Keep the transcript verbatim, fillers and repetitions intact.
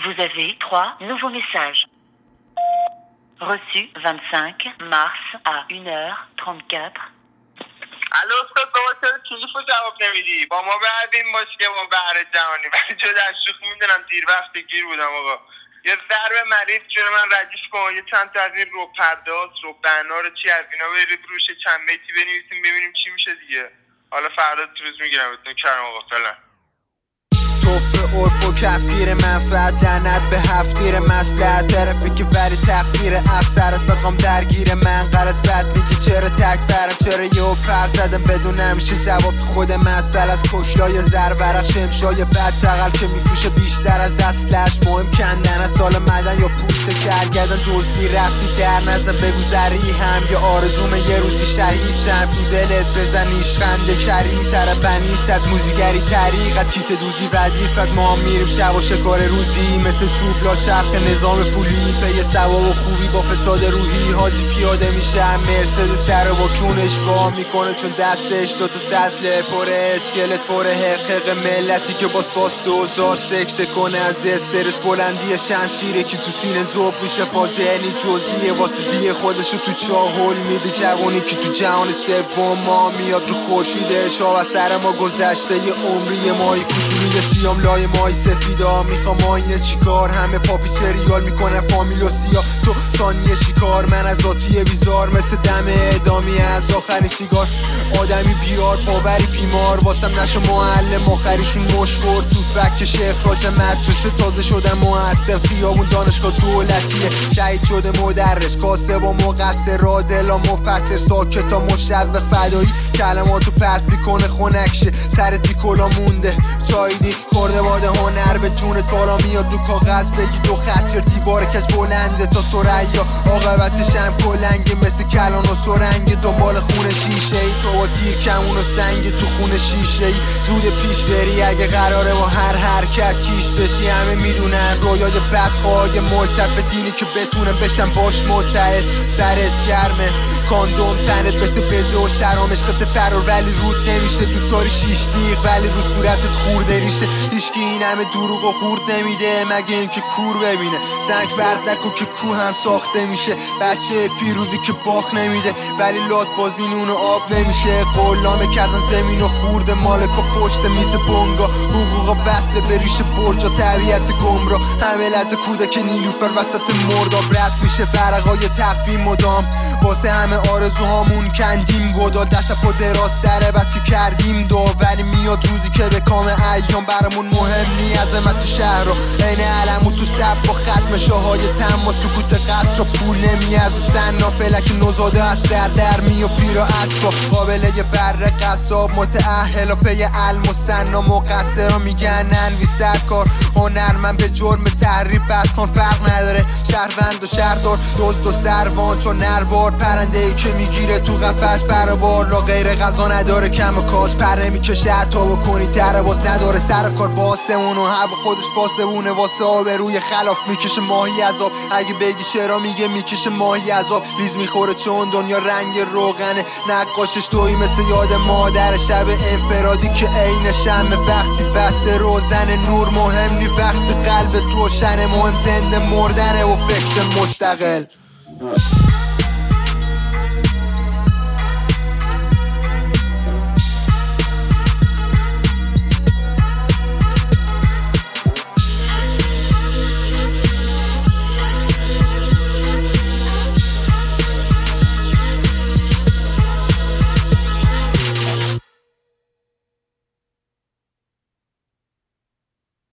Vous avez trois nouveaux messages. Reçu vingt-cinq mars à une heure trente-quatre. الو استاد بابا چرا تلفن جواب نمیدی؟ با ما بعدیم باشه که ما بهر جهانی ولی جدا از شوخ میدونم دیر وقت گیر بودم آقا. یه ضرب مریض جون من ردیف کن، یه چند تا از این رو پرداز رو بنا رو چی از اینا برید روش چند بیتی بنویسیم ببینیم چی میشه دیگه. حالا فردا روز میگیرم بهتون کرم آقا. فعلا توفه عرف و کفگیر منفعت لعنت به هفتیر مسلحت ترفی که بری تقصیر افسر سقام درگیر من قرص بد میگی چرا تک برم چرا یه پر زدم بدون همیشه جواب تو خود مسئله از کشلای زر برق شمشای بد تقل که میفروشه بیشتر از اصلش مهم کندن از سال مدن یا پوست کرگردن دزدی رفتی در نزن بگذری هم یا آرزوم یه روزی شهید شم تو دلت بزن ایشخنده کری تر بنی صد موزیگری طریقت کیسه دوزی وظیفت ما هم میریم شب و شکار روزی مثل چوب لا چرخ نظام پولی پی ثواب و خوبی با فساد روحی حاجی پیاده میشه مرسدس در با کونش وا میکنه چون دستش دوتا سطل پره اسکلت پره حقق ملتی که باز فاست و زار سکته کنه از استرس بلندی شمشیره که تو سینه زوب میشه فاجعه نی جزیه واسه دیه خودشو تو چاهل میده جوانی که تو جهان سوم ما میاد رو خورشیدش و سر ما گذشته یه عمری ماهی کوچولوی سیام لای ماهی سفیدا میخوام آینه چیکار همه پاپیچه ریال میکنه فامیل و سیا تو ثانیه شکار من از آتیه بیزار مثل دم اعدامی از آخرین سیگار آدمی بیار باوری بیمار واسم نشو معلم آخریشون مشخور تو فک شیخ راج مدرسه تازه شدم محصل خیابون دانشگاه دولتیه شهید شده مدرس کاسه با مقصر را دلا مفسر ساکتا مشوق فدایی کلماتو پرت میکنه خونکشه سرت بی کلا مونده چایدی خورده باده هنر به جونت بالا میاد رو کاغذ بگی دو خط چر دیوار کش بلنده تا سریا عاقبتش هم کلنگه مثل کلان و سرنگ دنبال خون شیشه ای تو با تیر کمون و سنگ تو خون شیشه ای زود پیش بری اگه قراره با هر حرکت کیش بشی همه میدونن رویای بدخواه ملتفتینی که بتونن بشن باش متحد سرت گرمه کاندوم تنت مثل بزه و شرام عشقت فرار ولی رود نمیشه دوست داری شیش دیغ ولی رو صورتت خورده ریشه هیچکی این همه دروغ و قورد نمیده مگه اینکه کور ببینه سنگ برد نکن که کو هم ساخته میشه بچه پیروزی که باخ نمیده ولی لات بازی نون و آب نمیشه قلامه کردن زمین و خورده مالکا پشت میز بونگا حقوقا وصله به ریش برجا طبیعت گمرا همه لحظه کودک نیلوفر وسط مرداب رد میشه ورقای تقویم مدام واسه همه آرزوهامون کندیم گدال دست پا دراز سره بس که کردیم دو ولی میاد روزی که به کام ایام برامون مهم نی عظمت تو شهر رو عین علمو تو سب با ختم شاهای تم و سکوت قصر رو پول نمیارزه سنا فلک نوزاده از سر در می و پیرا اسبا قابله یه بر قصاب متأهل و پی علم و سنا مقصر رو میگن ننوی سرکار هنرمند به جرم تحریف بسان فرق نداره شهروند و شهردار دزد و سروان چون نروار پرنده ای که میگیره تو قفس پر بالا غیر غذا نداره کم و کاش پره میکشه حتی بکنی تره باز نداره سر کار باسمون و هوا خودش باسمونه واسه آبروی خلاف میکشه ماهی عذاب اگه بگی چرا میگه میکشه ماهی عذاب لیز میخوره چون دنیا رنگ روغنه نقاشش توی مثل یاد مادر شب انفرادی که عین شمع وقتی بسته روزن نور مهم نی وقت قلبت روشنه مهم زنده مردنه و فکر مستقل